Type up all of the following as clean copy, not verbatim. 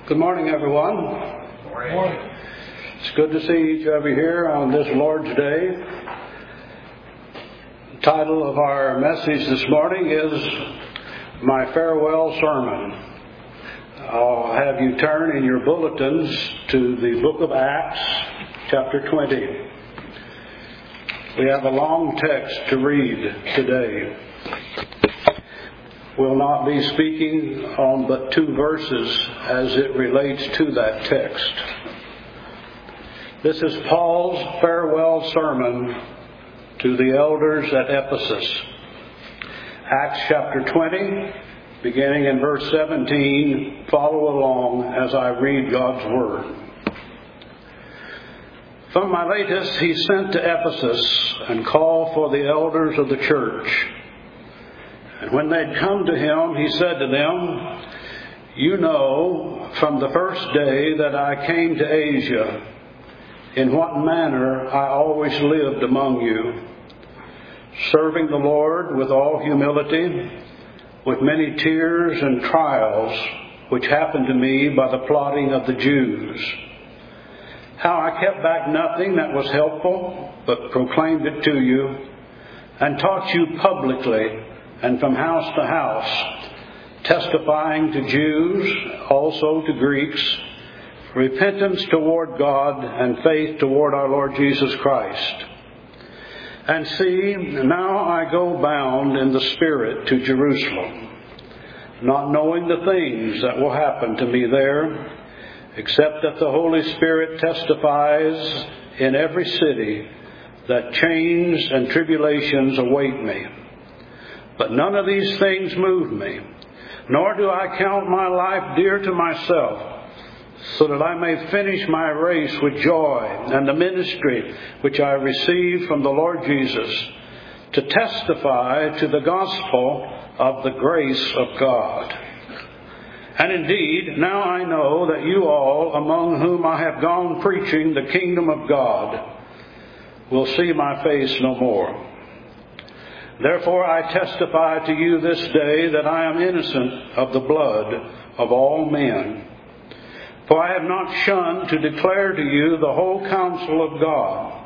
Good morning, everyone. Good morning. It's good to see each of you here on this Lord's Day. The title of our message this morning is My Farewell Sermon. I'll have you turn in your bulletins to the book of Acts, chapter 20. We have a long text to read today. We'll not be speaking on but 2 verses as it relates to that text. This is Paul's farewell sermon to the elders at Ephesus. Acts chapter 20, beginning in verse 17. Follow along as I read God's Word. From Miletus he sent to Ephesus and called for the elders of the church. And when they'd come to him, he said to them, "You know from the first day that I came to Asia, in what manner I always lived among you, serving the Lord with all humility, with many tears and trials, which happened to me by the plotting of the Jews. How I kept back nothing that was helpful, but proclaimed it to you, and taught you publicly, and from house to house, testifying to Jews, also to Greeks, repentance toward God and faith toward our Lord Jesus Christ. And see, now I go bound in the Spirit to Jerusalem, not knowing the things that will happen to me there, except that the Holy Spirit testifies in every city that chains and tribulations await me. But none of these things move me, nor do I count my life dear to myself, so that I may finish my race with joy and the ministry which I received from the Lord Jesus, to testify to the gospel of the grace of God. And indeed, now I know that you all, among whom I have gone preaching the kingdom of God, will see my face no more. Therefore I testify to you this day that I am innocent of the blood of all men. For I have not shunned to declare to you the whole counsel of God.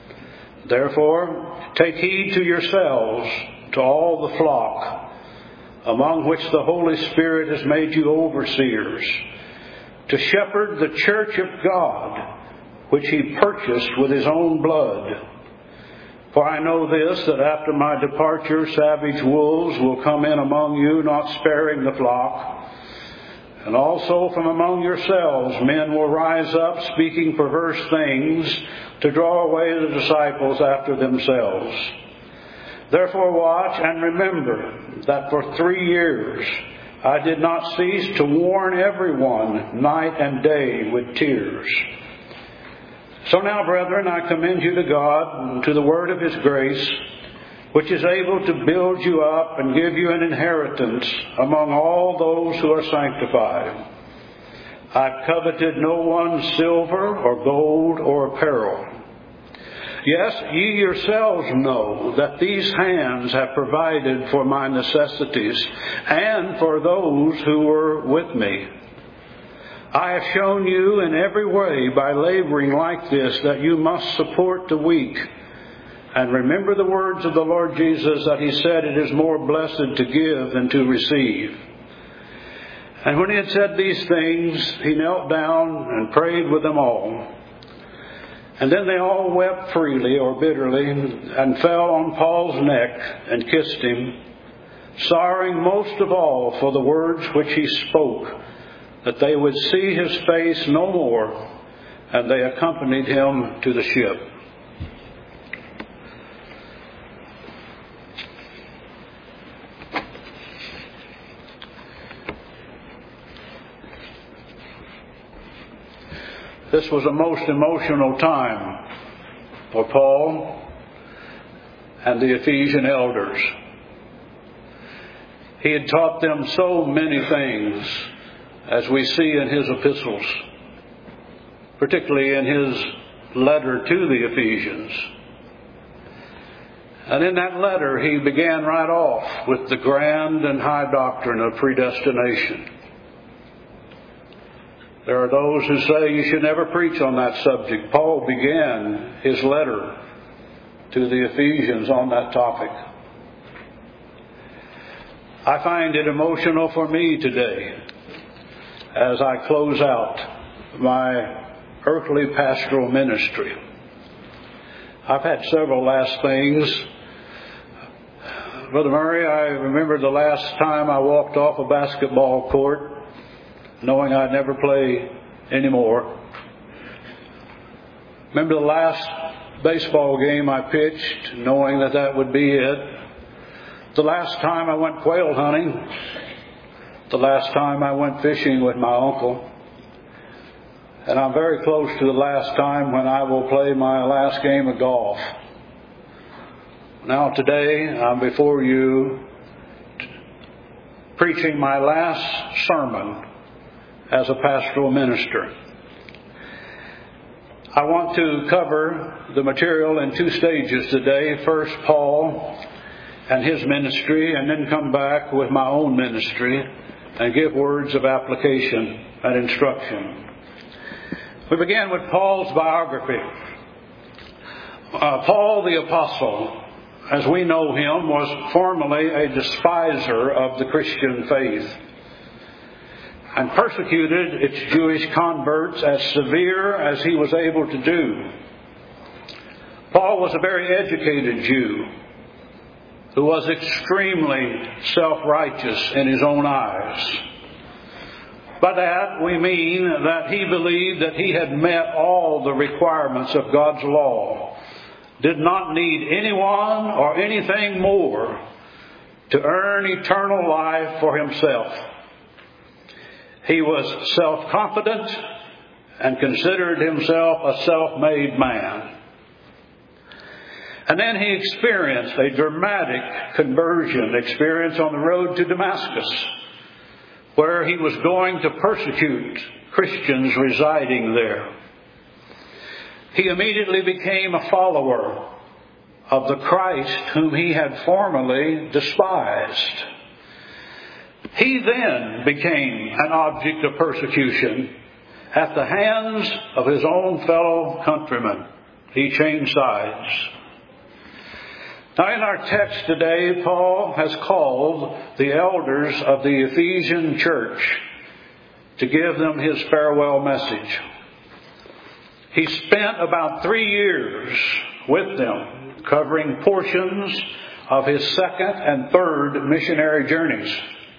Therefore take heed to yourselves, to all the flock, among which the Holy Spirit has made you overseers, to shepherd the church of God, which he purchased with his own blood. For I know this, that after my departure savage wolves will come in among you, not sparing the flock. And also from among yourselves men will rise up, speaking perverse things, to draw away the disciples after themselves. Therefore watch and remember that for 3 years I did not cease to warn everyone night and day with tears. So now, brethren, I commend you to God and to the word of his grace, which is able to build you up and give you an inheritance among all those who are sanctified. I've coveted no one's silver or gold or apparel. Yes, ye yourselves know that these hands have provided for my necessities and for those who were with me. I have shown you in every way by laboring like this that you must support the weak. And remember the words of the Lord Jesus, that he said, "It is more blessed to give than to receive." And when he had said these things, he knelt down and prayed with them all. And then they all wept freely or bitterly, and fell on Paul's neck and kissed him, sorrowing most of all for the words which he spoke, that they would see his face no more. And they accompanied him to the ship. This was a most emotional time for Paul and the Ephesian elders. He had taught them so many things, as we see in his epistles, particularly in his letter to the Ephesians. And in that letter he began right off with the grand and high doctrine of predestination. There are those who say you should never preach on that subject. Paul began his letter to the Ephesians on that topic. I find it emotional for me today as I close out my earthly pastoral ministry. I've had several last things. Brother Murray, I remember the last time I walked off a basketball court knowing I'd never play anymore. Remember the last baseball game I pitched knowing that would be it. The last time I went quail hunting. The last time I went fishing with my uncle. And I'm very close to the last time when I will play my last game of golf. Now today, I'm before you preaching my last sermon as a pastoral minister. I want to cover the material in two stages today. First, Paul and his ministry, and then come back with my own ministry and give words of application and instruction. We begin with Paul's biography. Paul the Apostle, as we know him, was formerly a despiser of the Christian faith and persecuted its Jewish converts as severe as he was able to do. Paul was a very educated Jew who was extremely self-righteous in his own eyes. By that we mean that he believed that he had met all the requirements of God's law, did not need anyone or anything more to earn eternal life for himself. He was self-confident and considered himself a self-made man. And then he experienced a dramatic conversion experience on the road to Damascus, where he was going to persecute Christians residing there. He immediately became a follower of the Christ whom he had formerly despised. He then became an object of persecution at the hands of his own fellow countrymen. He changed sides. Now in our text today, Paul has called the elders of the Ephesian church to give them his farewell message. He spent about 3 years with them, covering portions of his second and third missionary journeys.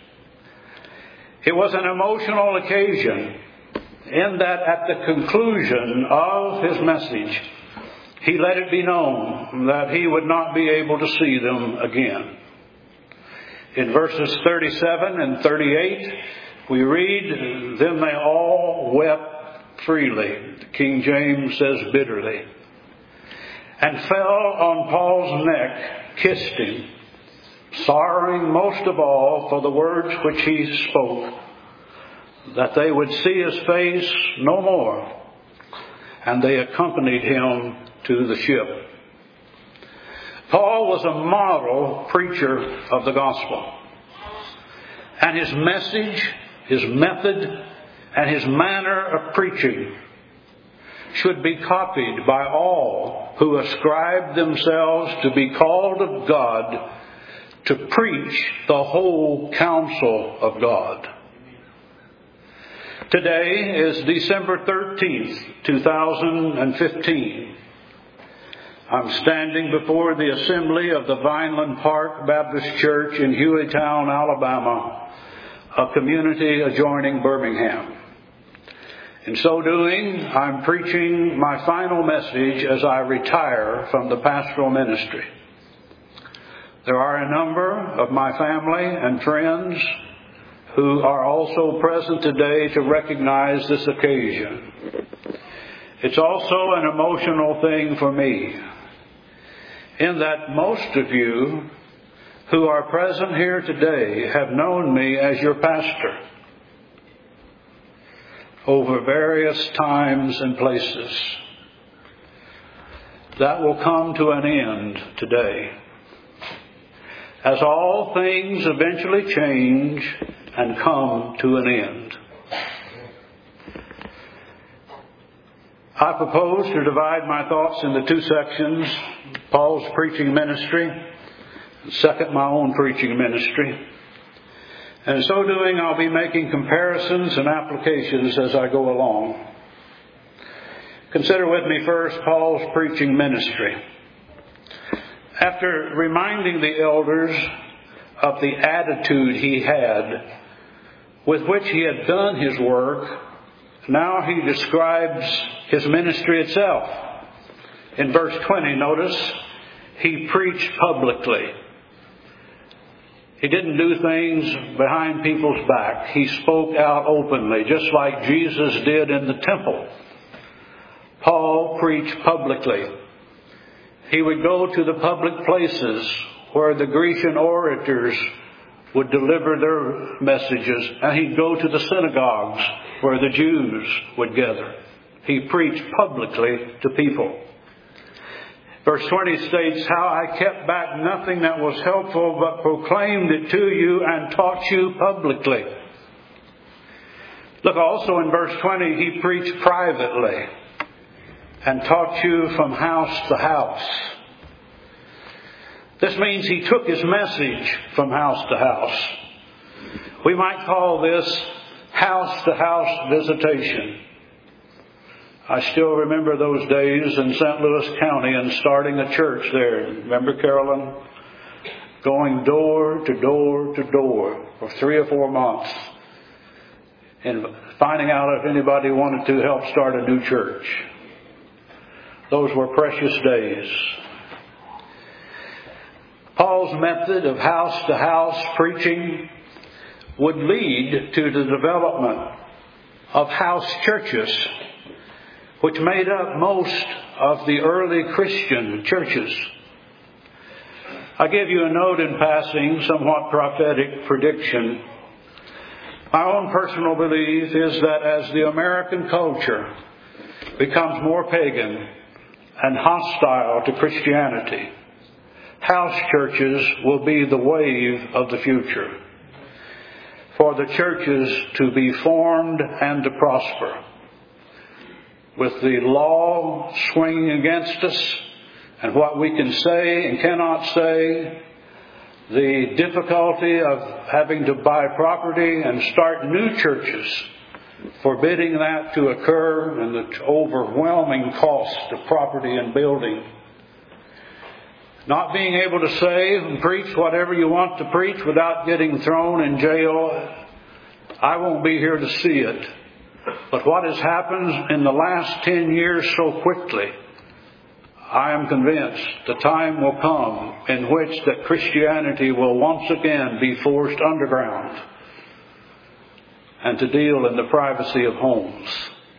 It was an emotional occasion in that at the conclusion of his message, he let it be known that he would not be able to see them again. In verses 37 and 38, we read, "Then they all wept freely," King James says bitterly, "and fell on Paul's neck, kissed him, sorrowing most of all for the words which he spoke, that they would see his face no more. And they accompanied him to the ship." Paul was a model preacher of the gospel. And his message, his method, and his manner of preaching should be copied by all who ascribe themselves to be called of God to preach the whole counsel of God. Today is December 13th, 2015. I'm standing before the assembly of the Vineland Park Baptist Church in Hueytown, Alabama, a community adjoining Birmingham. In so doing, I'm preaching my final message as I retire from the pastoral ministry. There are a number of my family and friends who are also present today to recognize this occasion. It's also an emotional thing for me, in that most of you who are present here today have known me as your pastor over various times and places. That will come to an end today, as all things eventually change and come to an end. I propose to divide my thoughts into two sections: Paul's preaching ministry, and second, my own preaching ministry. And in so doing, I'll be making comparisons and applications as I go along. Consider with me first Paul's preaching ministry. After reminding the elders of the attitude he had with which he had done his work, now he describes his ministry itself. In verse 20, notice, he preached publicly. He didn't do things behind people's back. He spoke out openly, just like Jesus did in the temple. Paul preached publicly. He would go to the public places where the Grecian orators would deliver their messages, and he'd go to the synagogues where the Jews would gather. He preached publicly to people. Verse 20 states, how I kept back nothing that was helpful, but proclaimed it to you and taught you publicly. Look also in verse 20, he preached privately and taught you from house to house. This means he took his message from house to house. We might call this house-to-house visitation. I still remember those days in St. Louis County and starting a church there. Remember, Carolyn? Going door to door to door for 3 or 4 months and finding out if anybody wanted to help start a new church. Those were precious days. Paul's method of house-to-house preaching would lead to the development of house churches, which made up most of the early Christian churches. I give you a note in passing, somewhat prophetic prediction. My own personal belief is that as the American culture becomes more pagan and hostile to Christianity, house churches will be the wave of the future for the churches to be formed and to prosper. With the law swinging against us and what we can say and cannot say, the difficulty of having to buy property and start new churches, forbidding that to occur, and the overwhelming cost of property and building. Not being able to say and preach whatever you want to preach without getting thrown in jail. I won't be here to see it. But what has happened in the last 10 years so quickly, I am convinced the time will come in which that Christianity will once again be forced underground and to deal in the privacy of homes.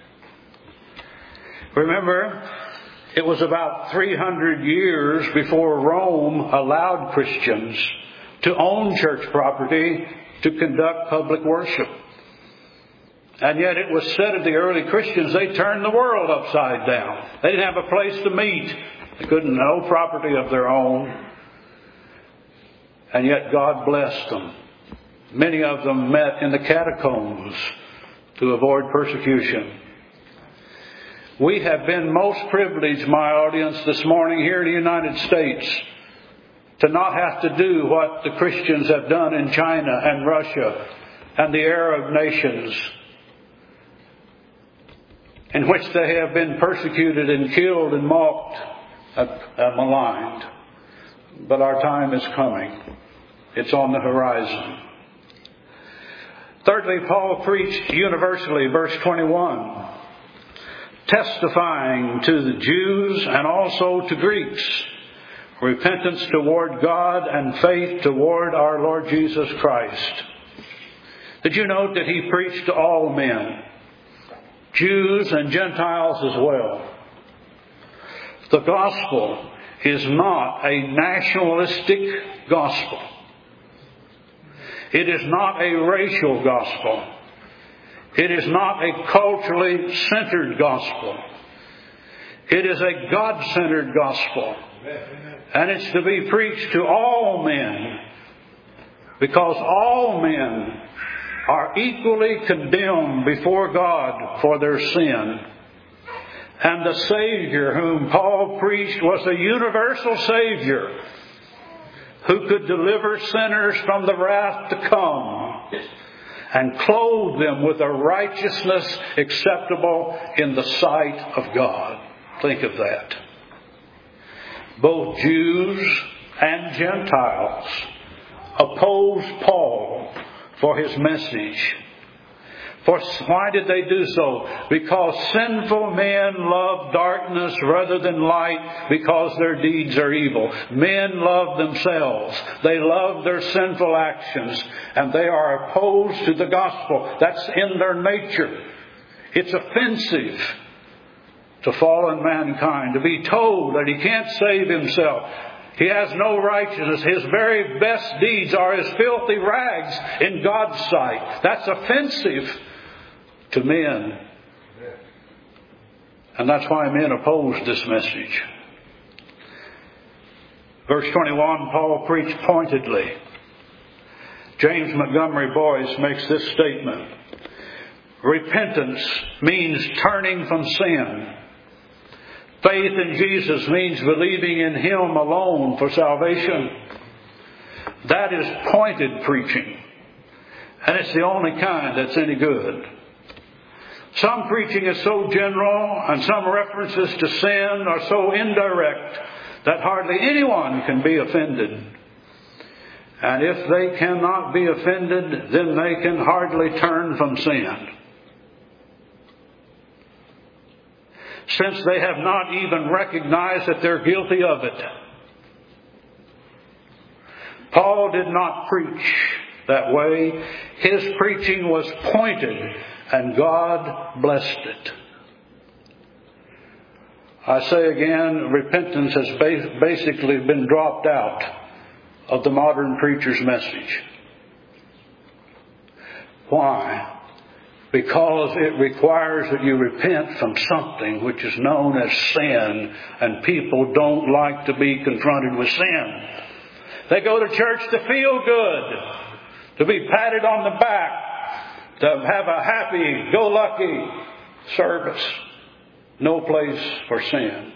Remember, it was about 300 years before Rome allowed Christians to own church property to conduct public worship. And yet it was said of the early Christians, they turned the world upside down. They didn't have a place to meet. They couldn't have no property of their own. And yet God blessed them. Many of them met in the catacombs to avoid persecution. We have been most privileged, my audience, this morning here in the United States to not have to do what the Christians have done in China and Russia and the Arab nations, in which they have been persecuted and killed and mocked and maligned. But our time is coming. It's on the horizon. Thirdly, Paul preached universally, verse 21, testifying to the Jews and also to Greeks, repentance toward God and faith toward our Lord Jesus Christ. Did you note that he preached to all men, Jews and Gentiles as well? The gospel is not a nationalistic gospel. It is not a racial gospel. It is not a culturally centered gospel. It is a God-centered gospel. And it's to be preached to all men, because all men are equally condemned before God for their sin. And the Savior whom Paul preached was a universal Savior who could deliver sinners from the wrath to come and clothe them with a righteousness acceptable in the sight of God. Think of that. Both Jews and Gentiles opposed Paul for his message. For why did they do so? Because sinful men love darkness rather than light because their deeds are evil. Men love themselves. They love their sinful actions. And they are opposed to the gospel. That's in their nature. It's offensive to fallen mankind to be told that he can't save himself. He has no righteousness. His very best deeds are as filthy rags in God's sight. That's offensive to men. And that's why men oppose this message. Verse 21, Paul preached pointedly. James Montgomery Boyce makes this statement. Repentance means turning from sin. Faith in Jesus means believing in Him alone for salvation. That is pointed preaching. And it's the only kind that's any good. Some preaching is so general and some references to sin are so indirect that hardly anyone can be offended. And if they cannot be offended, then they can hardly turn from sin. Since they have not even recognized that they're guilty of it. Paul did not preach that way. His preaching was pointed, and God blessed it. I say again, repentance has basically been dropped out of the modern preacher's message. Why? Because it requires that you repent from something which is known as sin, and people don't like to be confronted with sin. They go to church to feel good, to be patted on the back, to have a happy-go-lucky service. No place for sin.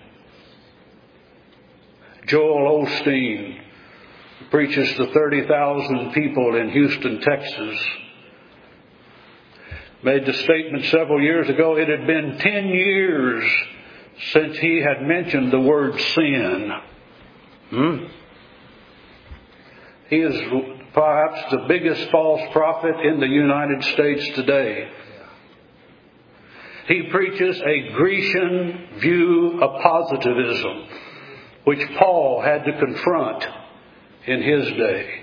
Joel Osteen preaches to 30,000 people in Houston, Texas. Made the statement several years ago, it had been 10 years since he had mentioned the word sin. He is perhaps the biggest false prophet in the United States today. He preaches a Grecian view of positivism, which Paul had to confront in his day.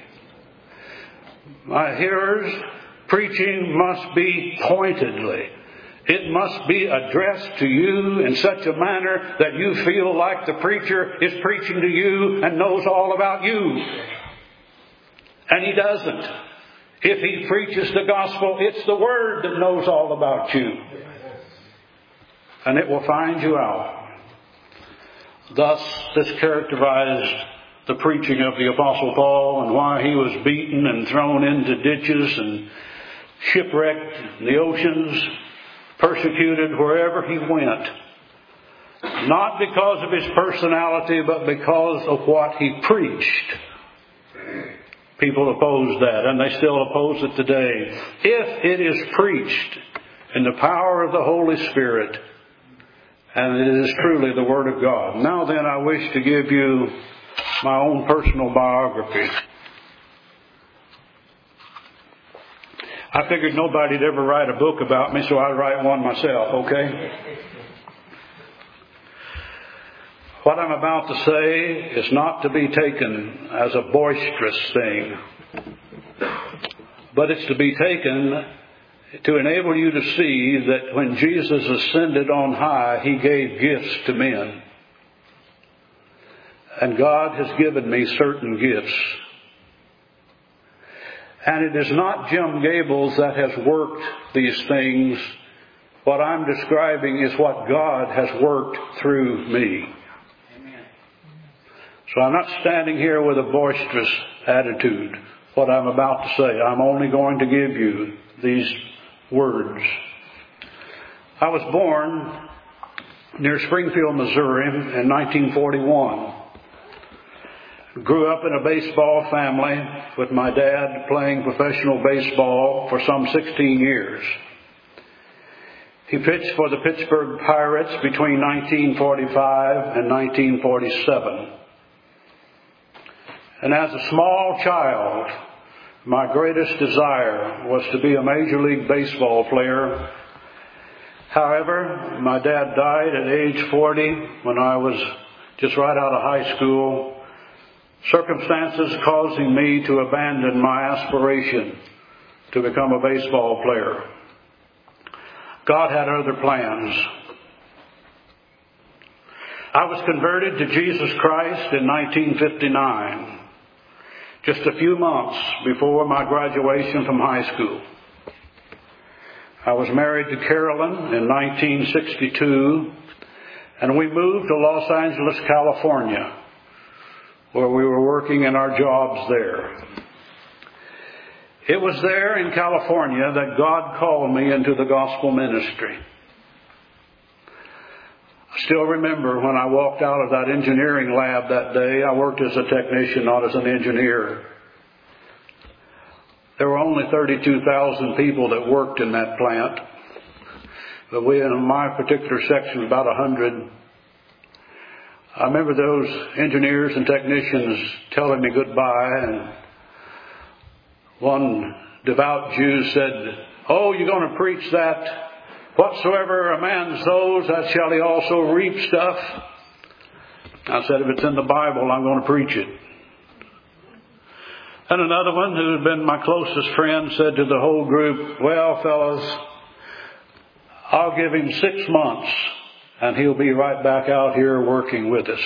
My hearers, preaching must be pointedly. It must be addressed to you in such a manner that you feel like the preacher is preaching to you and knows all about you. And he doesn't. If he preaches the gospel, it's the Word that knows all about you. And it will find you out. Thus, this characterized the preaching of the Apostle Paul and why he was beaten and thrown into ditches and shipwrecked in the oceans, persecuted wherever he went. Not because of his personality, but because of what he preached. People opposed that, and they still oppose it today. If it is preached in the power of the Holy Spirit, and it is truly the Word of God. Now then, I wish to give you my own personal biography. I figured nobody'd ever write a book about me, so I'd write one myself, okay? What I'm about to say is not to be taken as a boisterous thing, but it's to be taken to enable you to see that when Jesus ascended on high, He gave gifts to men. And God has given me certain gifts. And it is not Jim Gables that has worked these things. What I'm describing is what God has worked through me. Amen. So I'm not standing here with a boisterous attitude. What I'm about to say, I'm only going to give you these words. I was born near Springfield, Missouri in 1941. Grew up in a baseball family with my dad playing professional baseball for some 16 years. He pitched for the Pittsburgh Pirates between 1945 and 1947. And as a small child, my greatest desire was to be a Major League Baseball player. However, my dad died at age 40 when I was just right out of high school, circumstances causing me to abandon my aspiration to become a baseball player. God had other plans. I was converted to Jesus Christ in 1959, just a few months before my graduation from high school. I was married to Carolyn in 1962, and we moved to Los Angeles, California, where we were working in our jobs there. It was there in California that God called me into the gospel ministry. I still remember when I walked out of that engineering lab that day. I worked as a technician, not as an engineer. There were only 32,000 people that worked in that plant. But we, in my particular section, about 100. I remember those engineers and technicians telling me goodbye, and one devout Jew said, "Oh, you're going to preach that? Whatsoever a man sows, that shall he also reap stuff." I said, if it's in the Bible, I'm going to preach it. And another one, who had been my closest friend, said to the whole group, "Well, fellas, I'll give him 6 months, and he'll be right back out here working with us."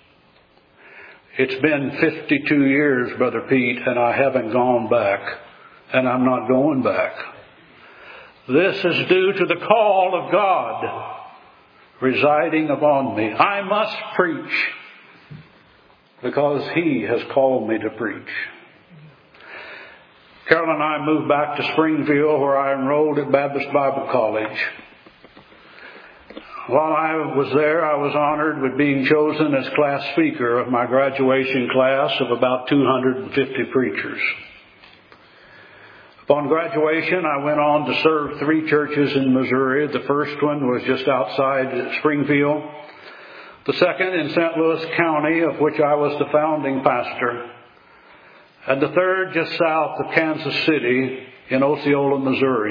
It's been 52 years, Brother Pete, and I haven't gone back, and I'm not going back. This is due to the call of God residing upon me. I must preach because He has called me to preach. Carol and I moved back to Springfield, where I enrolled at Baptist Bible College. While I was there, I was honored with being chosen as class speaker of my graduation class of about 250 preachers. Upon graduation, I went on to serve 3 churches in Missouri. The first one was just outside Springfield. The second in St. Louis County, of which I was the founding pastor. And the third just south of Kansas City in Osceola, Missouri.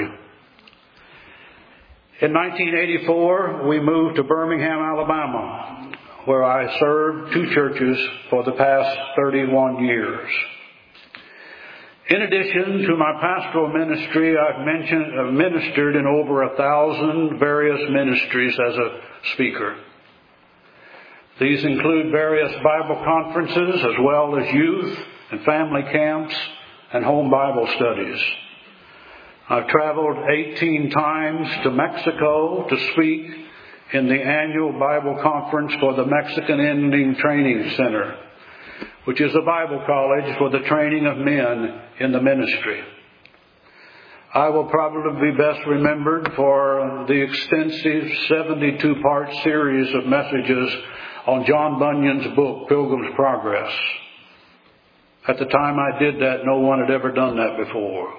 In 1984, we moved to Birmingham, Alabama, where I served 2 churches for the past 31 years. In addition to my pastoral ministry, I've ministered in over 1,000 various ministries as a speaker. These include various Bible conferences, as well as youth and family camps and home Bible studies. I've traveled 18 times to Mexico to speak in the annual Bible conference for the Mexican Indian Training Center, which is a Bible college for the training of men in the ministry. I will probably be best remembered for the extensive 72-part series of messages on John Bunyan's book, Pilgrim's Progress. At the time I did that, no one had ever done that before.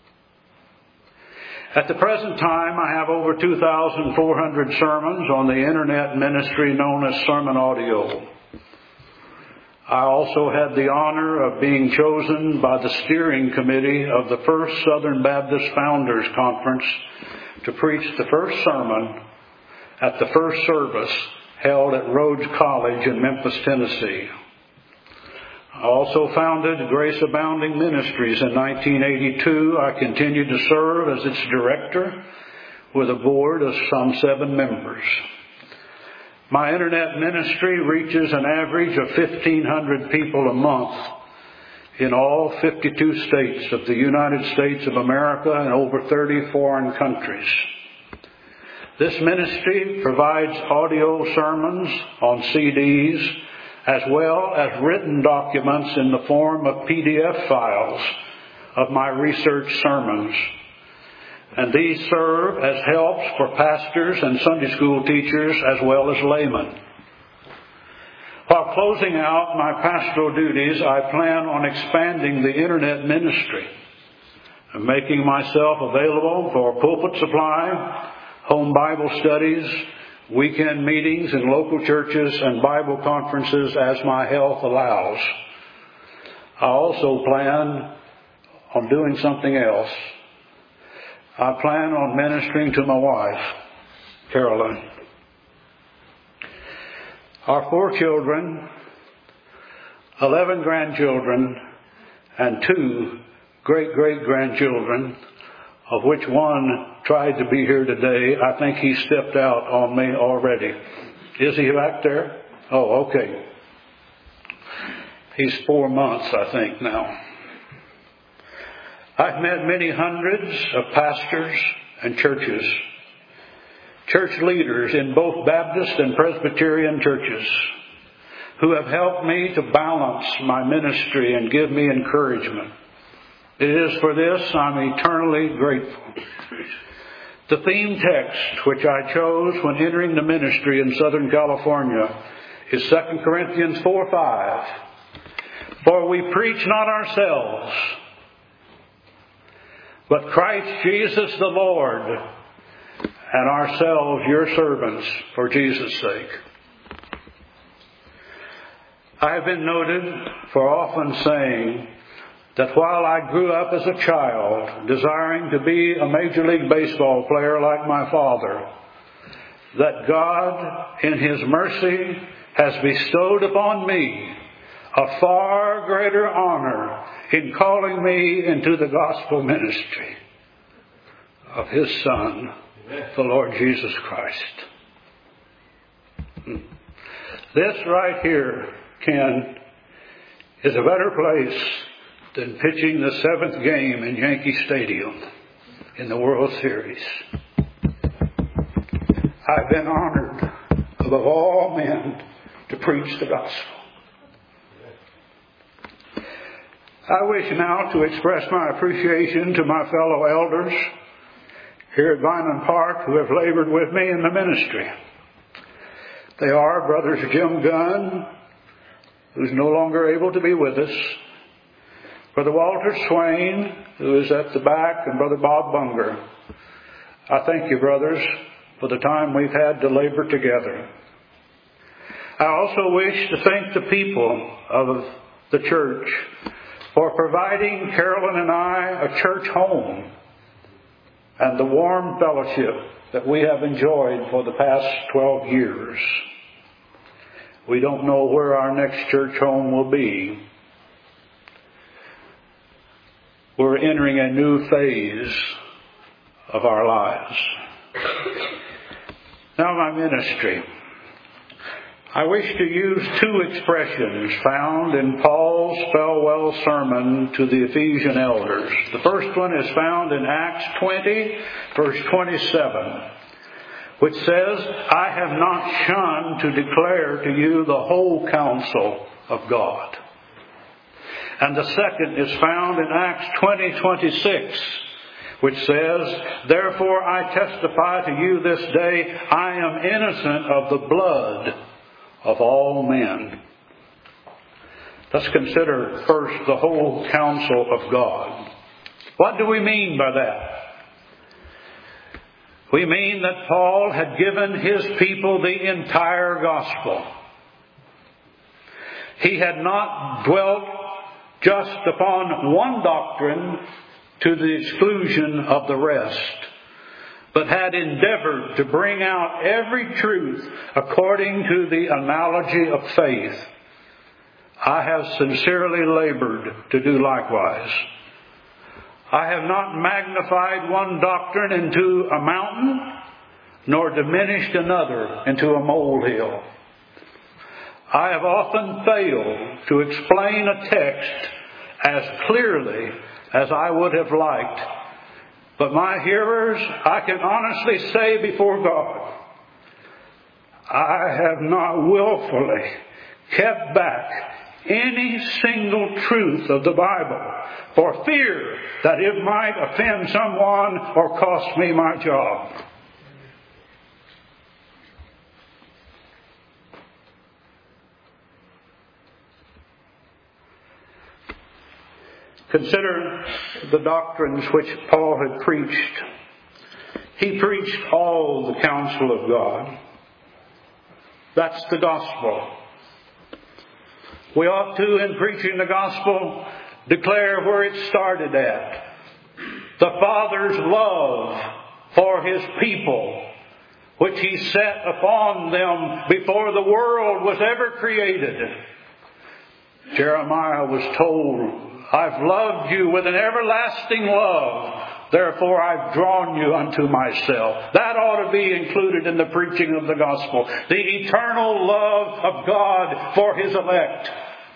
At the present time, I have over 2,400 sermons on the internet ministry known as Sermon Audio. I also had the honor of being chosen by the steering committee of the First Southern Baptist Founders Conference to preach the first sermon at the first service held at Rhodes College in Memphis, Tennessee. I also founded Grace Abounding Ministries in 1982. I continued to serve as its director with a board of some 7 members. My internet ministry reaches an average of 1,500 people a month in all 52 states of the United States of America and over 30 foreign countries. This ministry provides audio sermons on CDs as well as written documents in the form of PDF files of my research sermons. and these serve as helps for pastors and Sunday school teachers as well as laymen. While closing out my pastoral duties, I plan on expanding the internet ministry and making myself available for pulpit supply, home Bible studies, weekend meetings in local churches, and Bible conferences as my health allows. I also plan on doing something else. I plan on ministering to my wife, Carolyn. Our 4 children, 11 grandchildren, and 2 great-great-grandchildren, of which one tried to be here today. I think he stepped out on me already. Is he back there? Oh, okay. He's 4 months, I think, now. I've met many hundreds of pastors and churches, church leaders in both Baptist and Presbyterian churches, who have helped me to balance my ministry and give me encouragement. It is for this I'm eternally grateful. The theme text which I chose when entering the ministry in Southern California is 2 Corinthians 4:5. For we preach not ourselves, but Christ Jesus the Lord, and ourselves your servants for Jesus' sake. I have been noted for often saying that while I grew up as a child desiring to be a Major League Baseball player like my father, that God in His mercy has bestowed upon me a far greater honor in calling me into the gospel ministry of His Son, the Lord Jesus Christ. This right here, Ken, is a better place than pitching the 7th game in Yankee Stadium in the World Series. I've been honored above all men to preach the gospel. I wish now to express my appreciation to my fellow elders here at Vineland Park who have labored with me in the ministry. They are Brothers Jim Gunn, who's no longer able to be with us, Brother Walter Swain, who is at the back, and Brother Bob Bunger. I thank you, brothers, for the time we've had to labor together. I also wish to thank the people of the church for providing Carolyn and I a church home and the warm fellowship that we have enjoyed for the past 12 years. We don't know where our next church home will be. We're entering a new phase of our lives. Now my ministry. I wish to use 2 expressions found in Paul's farewell sermon to the Ephesian elders. The first one is found in Acts 20, verse 27, which says, I have not shunned to declare to you the whole counsel of God. And the second is found in Acts 20:26, which says, therefore I testify to you this day, I am innocent of the blood of all men. Let's consider first the whole counsel of God. What do we mean by that? We mean that Paul had given his people the entire gospel. He had not dwelt just upon one doctrine to the exclusion of the rest, but had endeavored to bring out every truth according to the analogy of faith. I have sincerely labored to do likewise. I have not magnified one doctrine into a mountain, nor diminished another into a molehill. I have often failed to explain a text as clearly as I would have liked. But my hearers, I can honestly say before God, I have not willfully kept back any single truth of the Bible for fear that it might offend someone or cost me my job. Consider the doctrines which Paul had preached. He preached all the counsel of God. That's the gospel. We ought to, in preaching the gospel, declare where it started at. The Father's love for His people, which He set upon them before the world was ever created. Jeremiah was told, I've loved you with an everlasting love. Therefore I've drawn you unto myself. That ought to be included in the preaching of the gospel. The eternal love of God for His elect.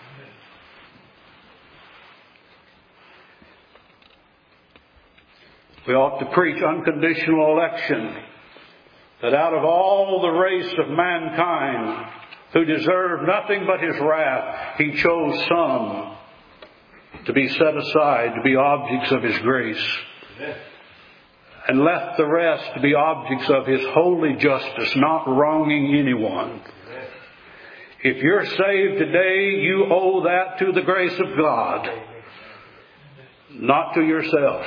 We ought to preach unconditional election. That out of all the race of mankind who deserved nothing but His wrath, He chose some to be set aside, to be objects of His grace. And left the rest to be objects of His holy justice, not wronging anyone. If you're saved today, you owe that to the grace of God, not to yourself.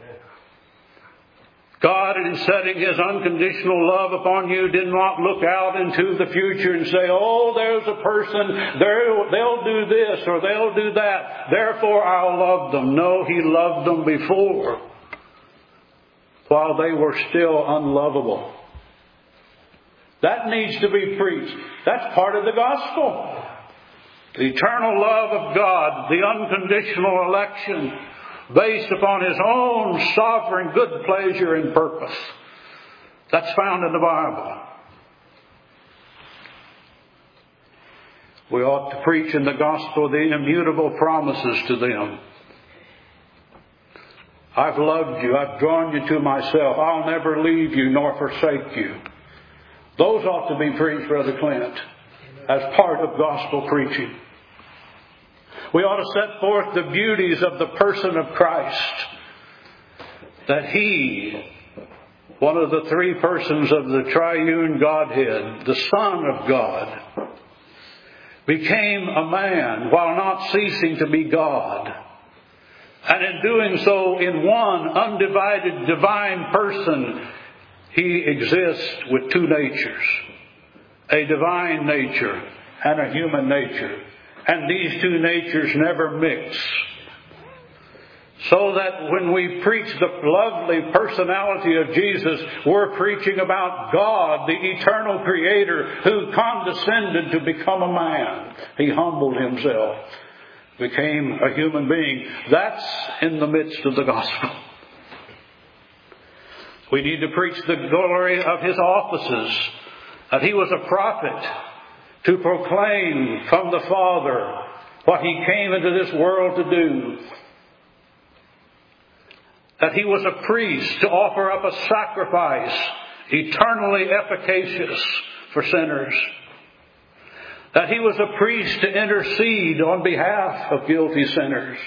God, in setting His unconditional love upon you, did not look out into the future and say, oh, there's a person, they'll do this or they'll do that, therefore I'll love them. No, He loved them before, while they were still unlovable. That needs to be preached. That's part of the gospel. The eternal love of God, the unconditional election, based upon His own sovereign good pleasure and purpose. That's found in the Bible. We ought to preach in the gospel the immutable promises to them. I've loved you. I've drawn you to myself. I'll never leave you nor forsake you. Those ought to be preached, Brother Clint, as part of gospel preaching. We ought to set forth the beauties of the person of Christ. That He, one of the three persons of the triune Godhead, the Son of God, became a man while not ceasing to be God. And in doing so, in one undivided divine person, He exists with two natures. A divine nature and a human nature. And these two natures never mix. So that when we preach the lovely personality of Jesus, we're preaching about God, the eternal Creator, who condescended to become a man. He humbled Himself, became a human being. That's in the midst of the gospel. We need to preach the glory of His offices, that He was a prophet to proclaim from the Father what He came into this world to do. That He was a priest to offer up a sacrifice eternally efficacious for sinners. That He was a priest to intercede on behalf of guilty sinners.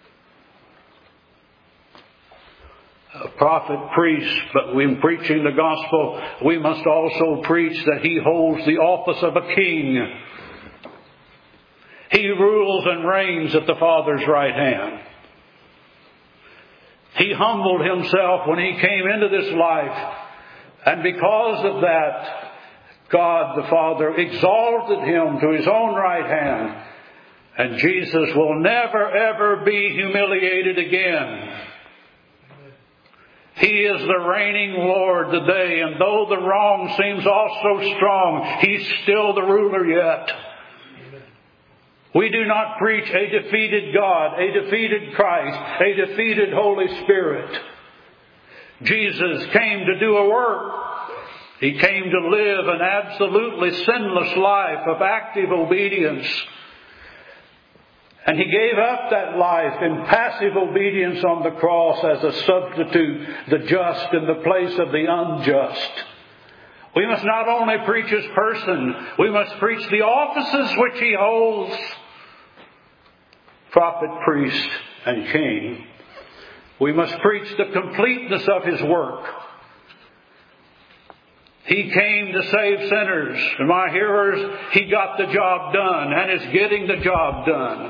A prophet, priest, but when preaching the gospel, we must also preach that He holds the office of a king. He rules and reigns at the Father's right hand. He humbled Himself when He came into this life. And because of that, God the Father exalted Him to His own right hand. And Jesus will never ever be humiliated again. He is the reigning Lord today, and though the wrong seems also strong, He's still the ruler yet. We do not preach a defeated God, a defeated Christ, a defeated Holy Spirit. Jesus came to do a work. He came to live an absolutely sinless life of active obedience. And He gave up that life in passive obedience on the cross as a substitute, the just in the place of the unjust. We must not only preach His person, we must preach the offices which He holds. prophet, priest, and king. We must preach the completeness of His work. He came to save sinners. And my hearers, He got the job done and is getting the job done.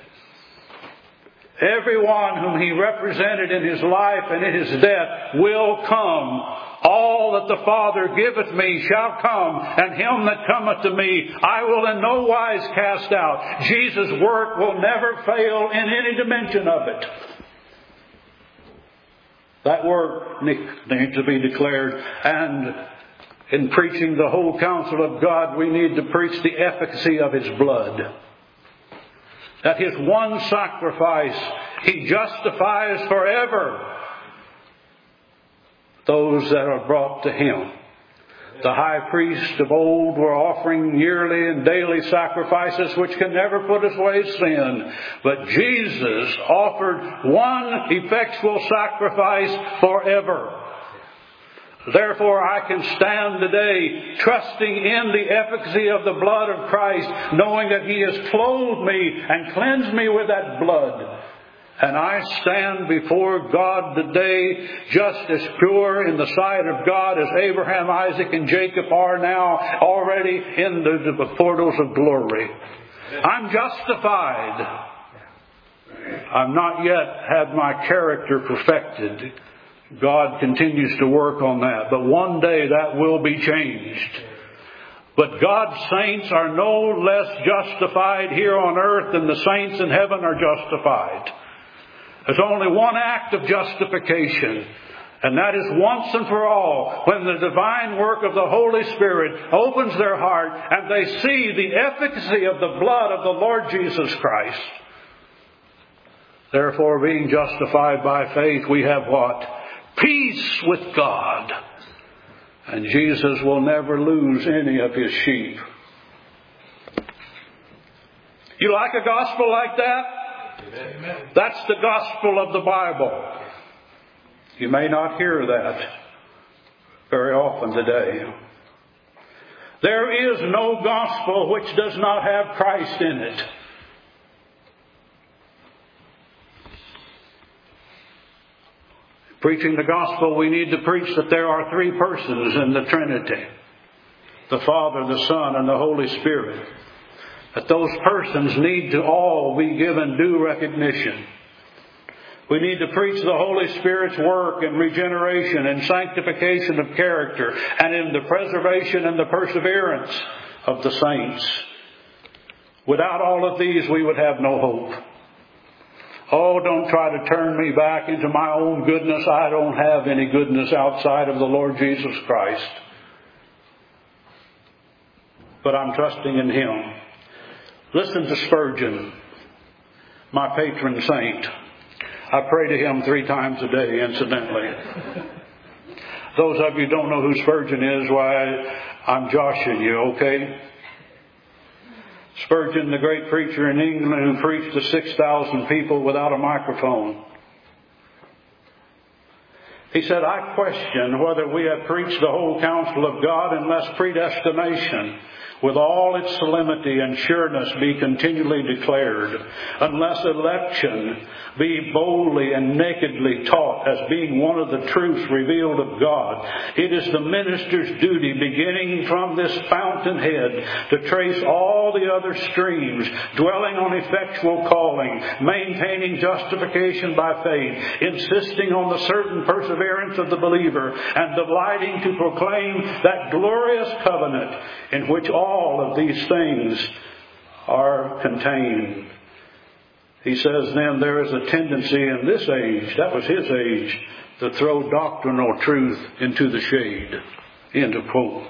Everyone whom He represented in His life and in His death will come. All that the Father giveth me shall come, and him that cometh to me I will in no wise cast out. Jesus' work will never fail in any dimension of it. That work needs to be declared. And in preaching the whole counsel of God, we need to preach the efficacy of His blood. That His one sacrifice, He justifies forever those that are brought to Him. The high priests of old were offering yearly and daily sacrifices which can never put away sin. But Jesus offered one effectual sacrifice forever. Therefore I can stand today trusting in the efficacy of the blood of Christ, knowing that He has clothed me and cleansed me with that blood. And I stand before God today just as pure in the sight of God as Abraham, Isaac, and Jacob are now, already in the portals of glory. I'm justified. I've not yet had my character perfected. God continues to work on that. But one day that will be changed. But God's saints are no less justified here on earth than the saints in heaven are justified. There's only one act of justification, and that is once and for all, when the divine work of the Holy Spirit opens their heart and they see the efficacy of the blood of the Lord Jesus Christ. Therefore, being justified by faith, we have what? Peace with God. And Jesus will never lose any of His sheep. You like a gospel like that? Amen. That's the gospel of the Bible. You may not hear that very often today. There is no gospel which does not have Christ in it. Preaching the gospel, we need to preach that there are three persons in the Trinity: the Father, the Son, and the Holy Spirit. That those persons need to all be given due recognition. We need to preach the Holy Spirit's work in regeneration and sanctification of character, and in the preservation and the perseverance of the saints. Without all of these, we would have no hope. Oh, don't try to turn me back into my own goodness. I don't have any goodness outside of the Lord Jesus Christ. But I'm trusting in Him. Listen to Spurgeon, my patron saint. I pray to him 3 times a day, incidentally. Those of you who don't know who Spurgeon is, why, I'm joshing you, okay? Spurgeon, the great preacher in England who preached to 6,000 people without a microphone. He said, I question whether we have preached the whole counsel of God unless predestination, with all its solemnity and sureness, be continually declared, unless election be boldly and nakedly taught as being one of the truths revealed of God. It is the minister's duty, beginning from this fountainhead, to trace all the other streams, dwelling on effectual calling, maintaining justification by faith, insisting on the certain perseverance of the believer, and delighting to proclaim that glorious covenant in which all of these things are contained. He says then there is a tendency in this age, that was his age, to throw doctrinal truth into the shade. End of quote.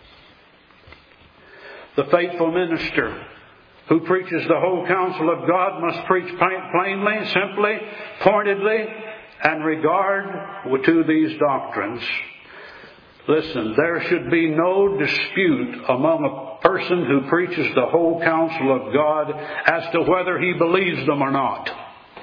The faithful minister who preaches the whole counsel of God must preach plainly, simply, pointedly, and regard to these doctrines. Listen, there should be no dispute among a person who preaches the whole counsel of God as to whether he believes them or not.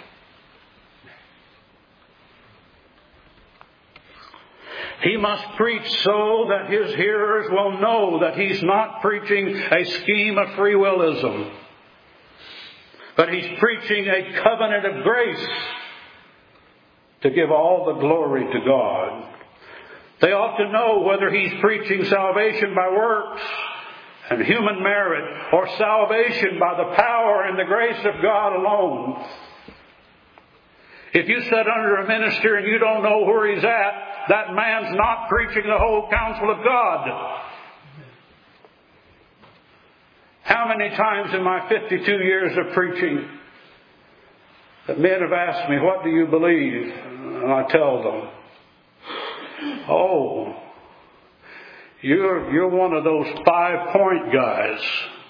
He must preach so that his hearers will know that he's not preaching a scheme of free willism. but he's preaching a covenant of grace to give all the glory to God. They ought to know whether he's preaching salvation by works and human merit, or salvation by the power and the grace of God alone. If you sit under a minister and you don't know where he's at, that man's not preaching the whole counsel of God. How many times in my 52 years of preaching that men have asked me, what do you believe? And I tell them, oh, you're one of those 5-point guys.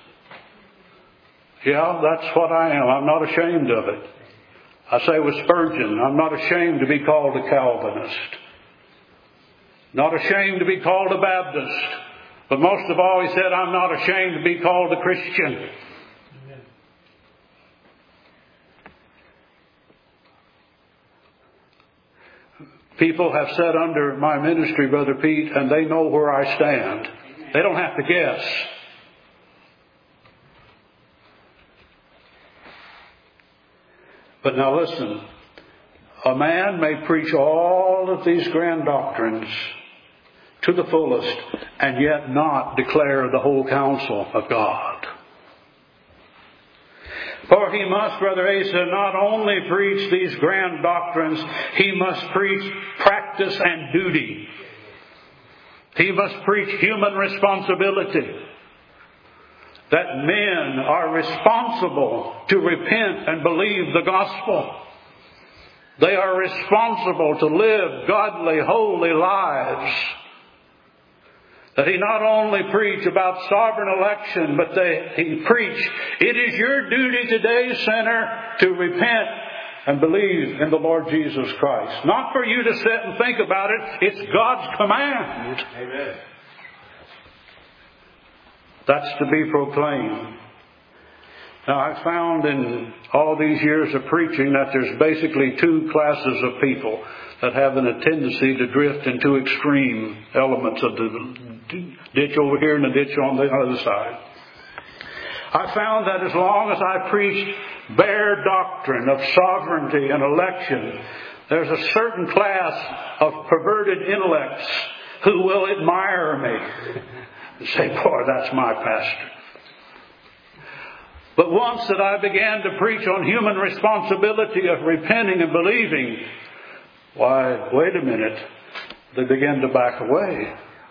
Yeah, that's what I am. I'm not ashamed of it. I say with Spurgeon, I'm not ashamed to be called a Calvinist. Not ashamed to be called a Baptist. But most of all, he said, I'm not ashamed to be called a Christian. Amen. People have sat under my ministry, Brother Pete, and they know where I stand. They don't have to guess. But now listen, a man may preach all of these grand doctrines to the fullest and yet not declare the whole counsel of God. For he must, Brother Asa, not only preach these grand doctrines, he must preach practice and duty. He must preach human responsibility. That men are responsible to repent and believe the gospel. They are responsible to live godly, holy lives. That he not only preach about sovereign election, but he preach, it is your duty today, sinner, to repent and believe in the Lord Jesus Christ. Not for you to sit and think about it. It's God's command. Amen. That's to be proclaimed. Now, I've found in all these years of preaching that there's basically two classes of people that have a tendency to drift into extreme elements of the ditch over here and the ditch on the other side. I found that as long as I preached bare doctrine of sovereignty and election, there's a certain class of perverted intellects who will admire me and say, boy, that's my pastor. But once that I began to preach on human responsibility of repenting and believing, why, wait a minute, they began to back away.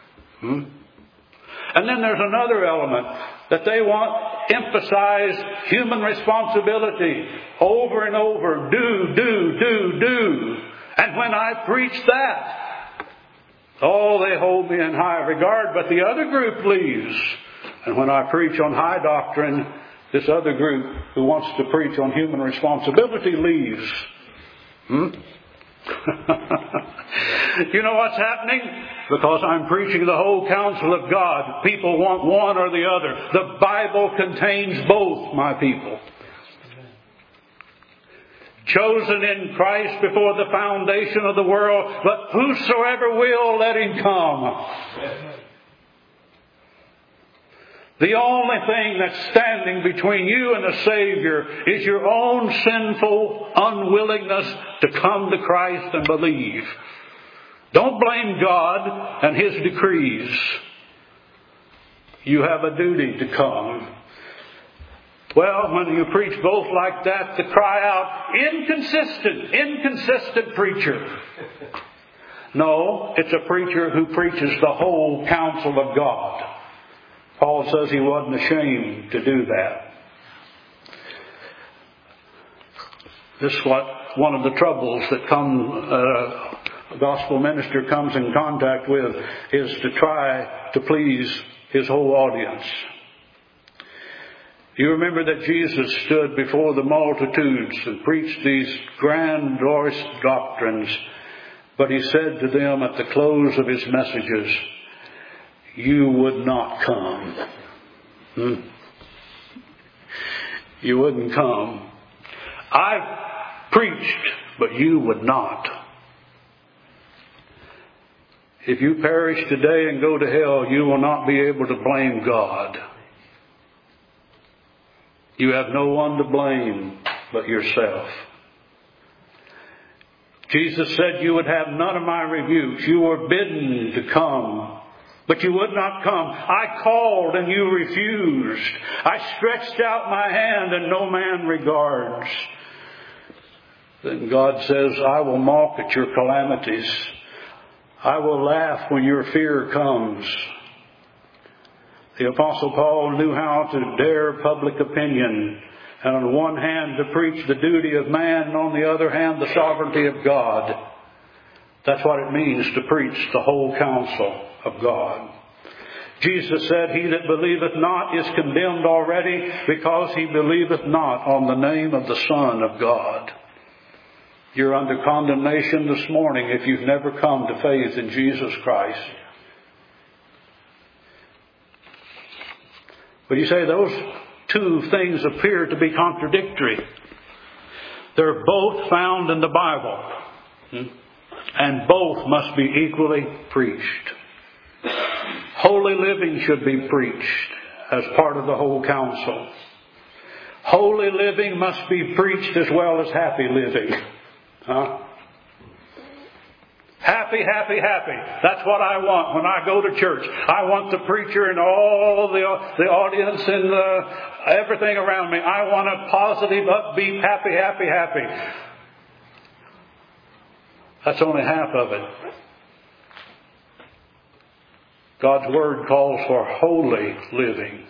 And then there's another element that they want emphasize human responsibility over and over. Do. And when I preach that, oh, they hold me in high regard, but the other group leaves. And when I preach on high doctrine, this other group who wants to preach on human responsibility leaves. You know what's happening? Because I'm preaching the whole counsel of God. People want one or the other. The Bible contains both, my people. Chosen in Christ before the foundation of the world, but whosoever will, let him come. The only thing that's standing between you and the Savior is your own sinful unwillingness to come to Christ and believe. Don't blame God and His decrees. You have a duty to come. Well, when you preach both like that, to cry out, inconsistent preacher. No, it's a preacher who preaches the whole counsel of God. Paul says he wasn't ashamed to do that. This is what one of the troubles that a gospel minister comes in contact with, is to try to please his whole audience. You remember that Jesus stood before the multitudes and preached these grandiose doctrines, but he said to them at the close of his messages, you would not come. You wouldn't come. I preached, but you would not. If you perish today and go to hell, you will not be able to blame God. You have no one to blame but yourself. Jesus said you would have none of my rebukes. You were bidden to come, but you would not come. I called and you refused. I stretched out my hand and no man regards. Then God says, I will mock at your calamities. I will laugh when your fear comes. The Apostle Paul knew how to dare public opinion, and on one hand to preach the duty of man, and on the other hand the sovereignty of God. That's what it means to preach the whole counsel of God. Jesus said, he that believeth not is condemned already, because he believeth not on the name of the Son of God. You're under condemnation this morning if you've never come to faith in Jesus Christ. But you say those two things appear to be contradictory. They're both found in the Bible. And both must be equally preached. Holy living should be preached as part of the whole counsel. Holy living must be preached as well as happy living. Happy, happy, happy. That's what I want when I go to church. I want the preacher and all the audience and everything around me. I want a positive, upbeat, happy, happy, happy. That's only half of it. God's Word calls for holy living.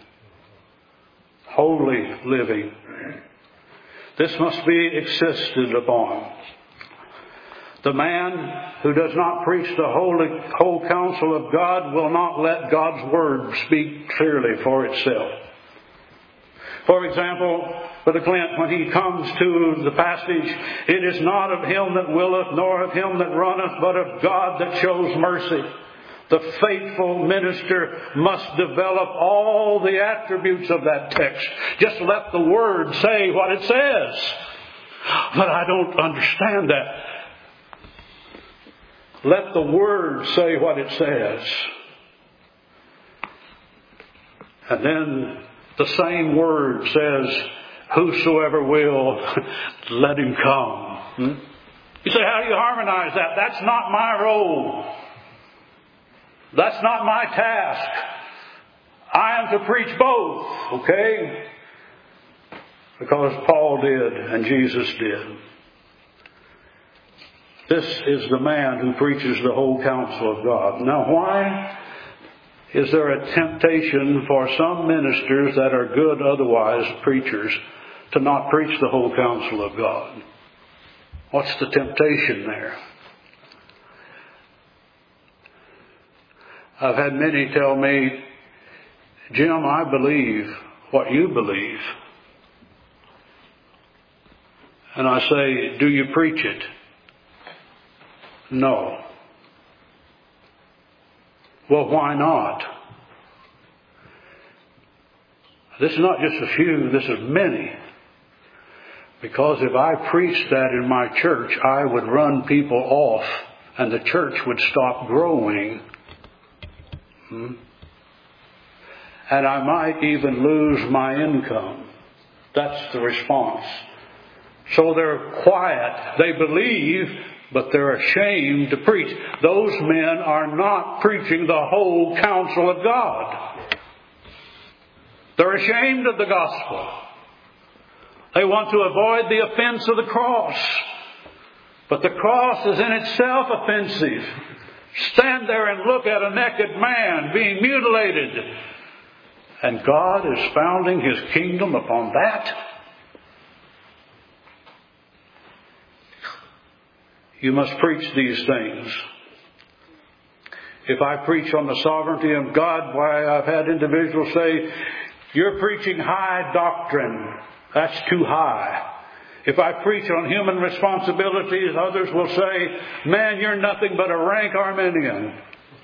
Holy living. This must be insisted upon. The man who does not preach the whole counsel of God will not let God's Word speak clearly for itself. For example, Brother Clint, when he comes to the passage, it is not of him that willeth, nor of him that runneth, but of God that shows mercy. The faithful minister must develop all the attributes of that text. Just let the Word say what it says. But I don't understand that. Let the Word say what it says. And then the same Word says, whosoever will, let him come. You say, how do you harmonize that? That's not my role. That's not my task. I am to preach both, okay? Because Paul did and Jesus did. This is the man who preaches the whole counsel of God. Now, why is there a temptation for some ministers that are good otherwise preachers to not preach the whole counsel of God? What's the temptation there? I've had many tell me, Jim, I believe what you believe. And I say, do you preach it? No. Well, why not? This is not just a few, this is many. Because if I preached that in my church, I would run people off and the church would stop growing. And I might even lose my income. That's the response. So they're quiet. They believe, but they're ashamed to preach. Those men are not preaching the whole counsel of God. They're ashamed of the gospel. They want to avoid the offense of the cross. But the cross is in itself offensive. Stand there and look at a naked man being mutilated. And God is founding His kingdom upon that. You must preach these things. If I preach on the sovereignty of God, why, I've had individuals say, you're preaching high doctrine. That's too high. If I preach on human responsibilities, others will say, man, you're nothing but a rank Arminian.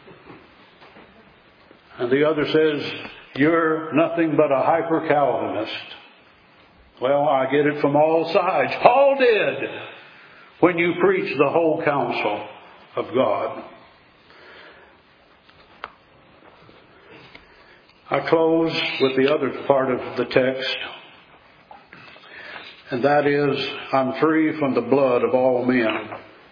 And the other says, you're nothing but a hyper-Calvinist. Well, I get it from all sides. Paul did when you preach the whole counsel of God. I close with the other part of the text. and that is, I'm free from the blood of all men.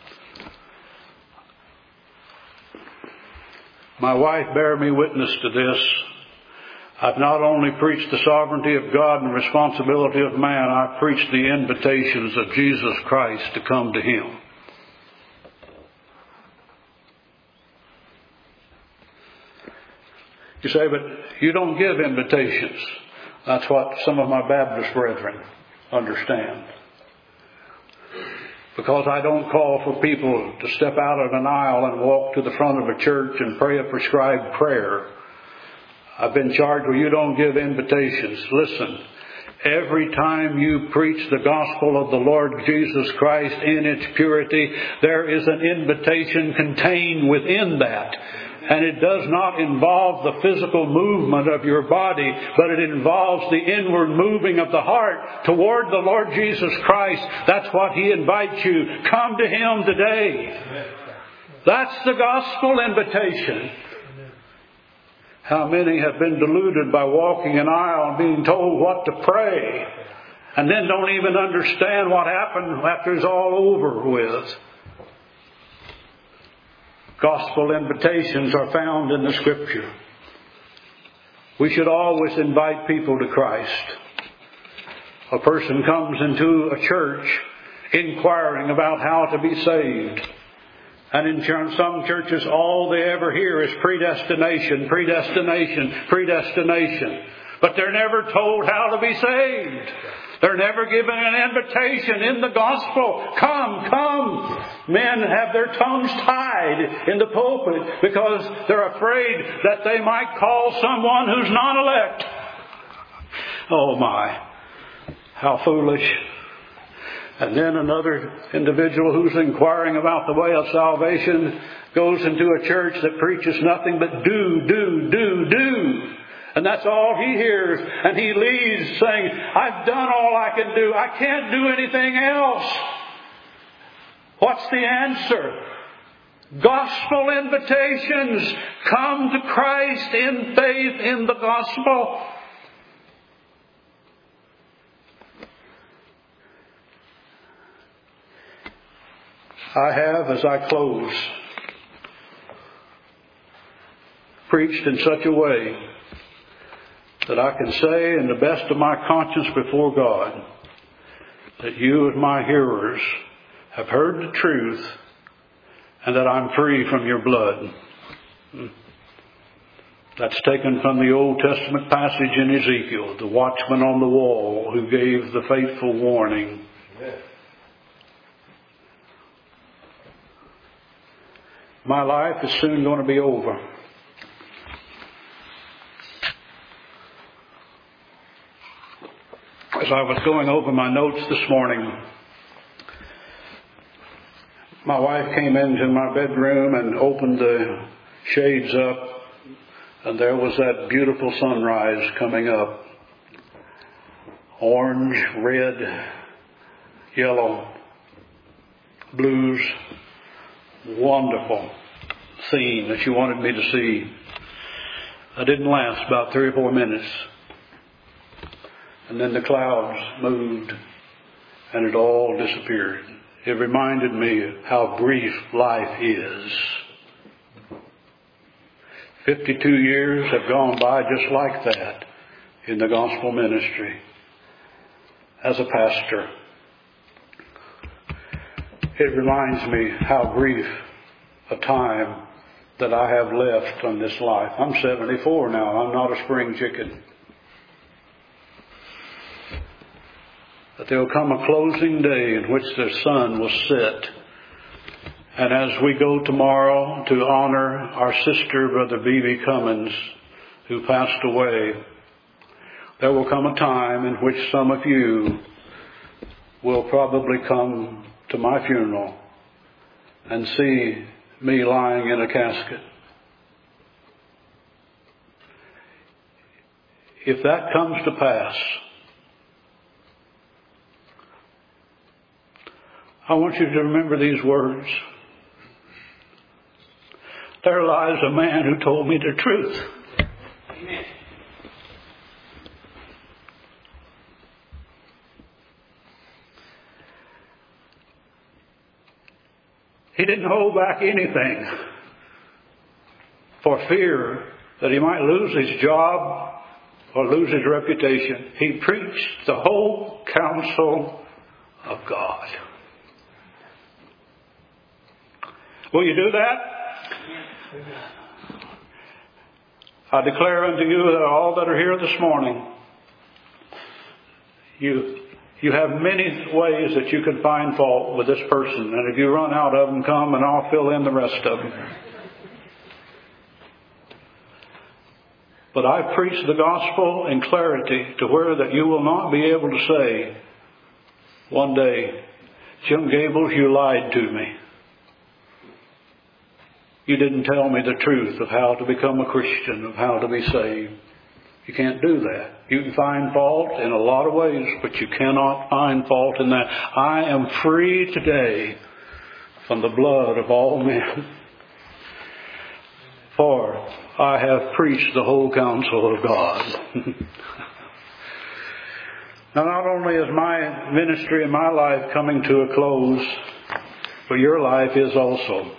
My wife bare me witness to this. I've not only preached the sovereignty of God and responsibility of man, I've preached the invitations of Jesus Christ to come to Him. You say, but you don't give invitations. That's what some of my Baptist brethren understand. Because I don't call for people to step out of an aisle and walk to the front of a church and pray a prescribed prayer. I've been charged with you don't give invitations. Listen, every time you preach the gospel of the Lord Jesus Christ in its purity, there is an invitation contained within that. And it does not involve the physical movement of your body, but it involves the inward moving of the heart toward the Lord Jesus Christ. That's what He invites you. Come to Him today. That's the gospel invitation. How many have been deluded by walking an aisle and being told what to pray, and then don't even understand what happened after it's all over with. Gospel invitations are found in the Scripture. We should always invite people to Christ. A person comes into a church inquiring about how to be saved. And in some churches, all they ever hear is predestination, predestination, predestination. But they're never told how to be saved. They're never given an invitation in the gospel. Come, come. Men have their tongues tied in the pulpit because they're afraid that they might call someone who's not elect. Oh my, how foolish. And then another individual who's inquiring about the way of salvation goes into a church that preaches nothing but do. And that's all he hears. And he leaves saying, I've done all I can do. I can't do anything else. What's the answer? Gospel invitations. Come to Christ in faith in the gospel. I have, as I close, preached in such a way that I can say in the best of my conscience before God that you as my hearers have heard the truth and that I'm free from your blood. That's taken from the Old Testament passage in Ezekiel, the watchman on the wall who gave the faithful warning. My life is soon going to be over. As I was going over my notes this morning, my wife came into my bedroom and opened the shades up, and there was that beautiful sunrise coming up. Orange, red, yellow, blues. Wonderful scene that she wanted me to see. It didn't last about 3 or 4 minutes. And then the clouds moved and it all disappeared. It reminded me how brief life is. 52 years have gone by just like that in the gospel ministry as a pastor. It reminds me how brief a time that I have left on this life. I'm 74 now. I'm not a spring chicken. But there will come a closing day in which the sun will set. And as we go tomorrow to honor our sister, Brother B.B. Cummins, who passed away, there will come a time in which some of you will probably come to my funeral and see me lying in a casket. If that comes to pass, I want you to remember these words. There lies a man who told me the truth. Amen. He didn't hold back anything for fear that he might lose his job or lose his reputation. He preached the whole counsel of God. Will you do that? I declare unto you that all that are here this morning, you have many ways that you can find fault with this person. And if you run out of them, come and I'll fill in the rest of them. But I preach the gospel in clarity to where that you will not be able to say one day, Jim Gables, you lied to me. You didn't tell me the truth of how to become a Christian, of how to be saved. You can't do that. You can find fault in a lot of ways, but you cannot find fault in that. I am free today from the blood of all men, for I have preached the whole counsel of God. Now, not only is my ministry and my life coming to a close, but your life is also.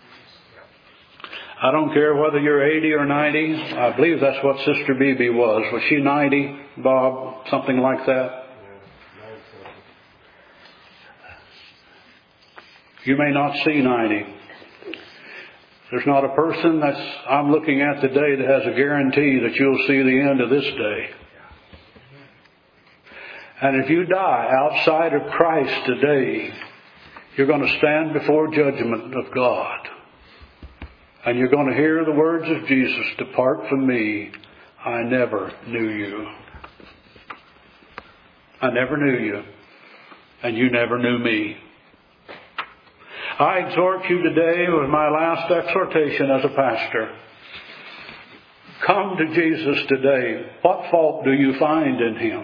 I don't care whether you're 80 or 90. I believe that's what Sister Beebe was. Was she 90, Bob? Something like that? You may not see 90. There's not a person I'm looking at today that has a guarantee that you'll see the end of this day. And if you die outside of Christ today, you're going to stand before judgment of God. And you're going to hear the words of Jesus, depart from me, I never knew you. I never knew you, and you never knew me. I exhort you today with my last exhortation as a pastor. Come to Jesus today. What fault do you find in Him?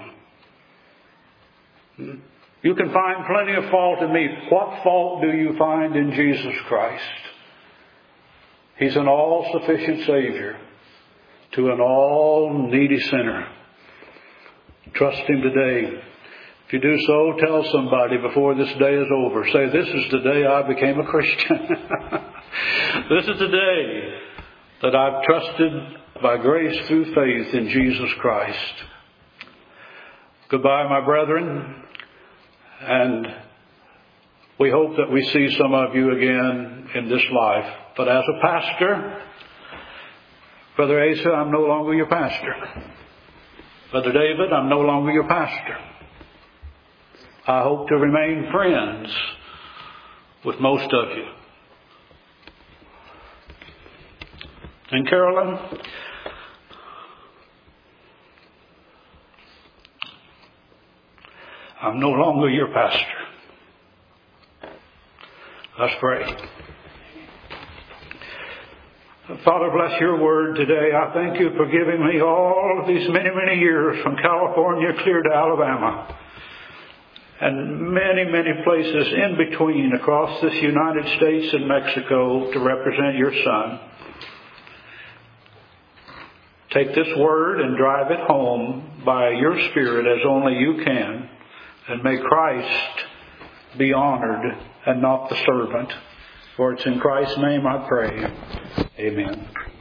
You can find plenty of fault in me. What fault do you find in Jesus Christ? He's an all-sufficient Savior to an all-needy sinner. Trust Him today. If you do so, tell somebody before this day is over. Say, this is the day I became a Christian. This is the day that I've trusted by grace through faith in Jesus Christ. Goodbye, my brethren. And we hope that we see some of you again in this life. But as a pastor, Brother Asa, I'm no longer your pastor. Brother David, I'm no longer your pastor. I hope to remain friends with most of you. And Carolyn, I'm no longer your pastor. Let's pray. Father, bless your word today. I thank you for giving me all of these many, many years from California clear to Alabama and many, many places in between across this United States and Mexico to represent your Son. Take this word and drive it home by your Spirit as only you can, and may Christ be honored and not the servant. For it's in Christ's name I pray. Amen.